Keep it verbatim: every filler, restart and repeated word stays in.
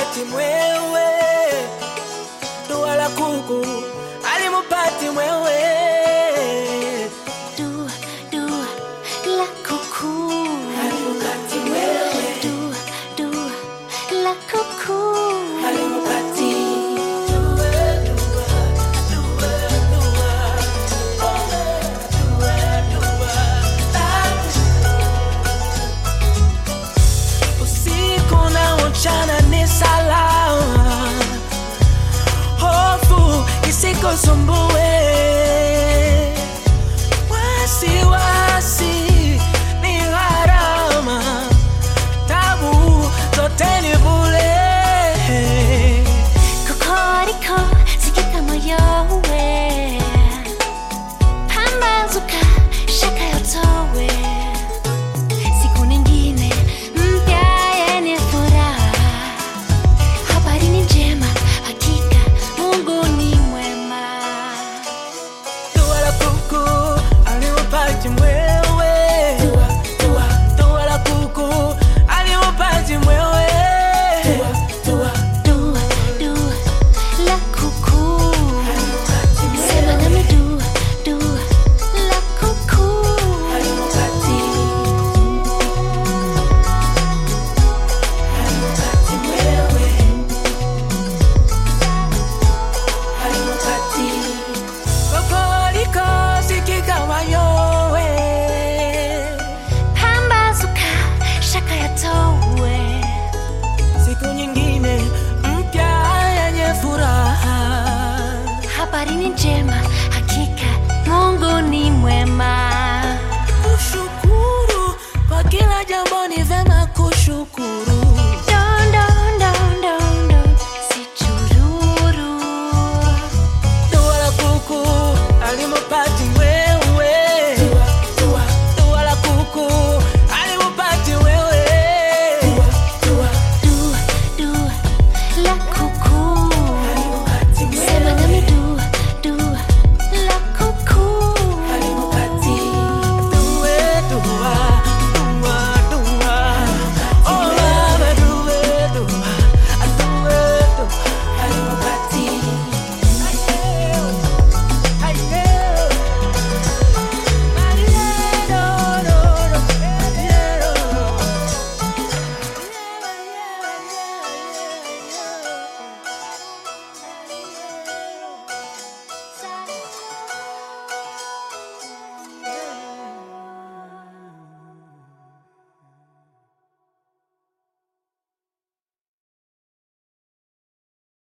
alimupati mwewe, dua la kuku alimupati mwewe, dua dua la kuku alimupati mwewe, dua dua la kuku alimupati dua dua dua dua oh dua dua usiku na mchana ni salama, hofu isikusumbue, wasiwasi ni gharama, tabu zote ni bure. kokoriko sikika moyowe, pambazuka shaka yotowe, siku nyingine mpya yenye furaha, habari ni njema, hakika Mungu ni mwema. Dua la kuku alimupati mwewe, dua dua dua la kuku alimupati mwewe, dua dua Dua dua la kuku, sema nami dua dua la kuku. alimupati alimupati mwewe, alimupati kokoriko sikika mayowe, Pambazuka shaka yatowe, siku nyingine mpya yenye furaha. habari ni njema, hakika Mungu ni mwema.